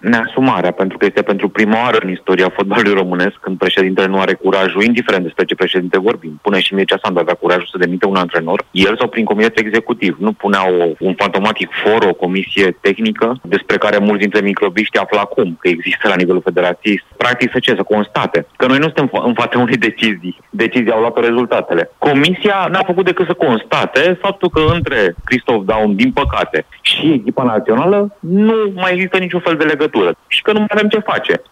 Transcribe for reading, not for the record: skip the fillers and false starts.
neasumarea, pentru că este pentru prima oară în istoria fotbalului românesc când președintele nu are curajul, indiferent despre ce președinte vorbim. Pune și Mircea Sandu avea curajul să demite un antrenor, el sau prin comitet executiv. Nu punea un fantomatic for, o comisie tehnică, despre care mulți dintre microbiști află acum că există la nivelul federației. Practic să constate că noi nu suntem în fața unei decizii. Decizia au luat rezultatele. Comisia n-a făcut decât să constate faptul că între Christoph Daum, din păcate, și echipa națională nu mai există niciun fel de legătură și că nu mai avem ce face.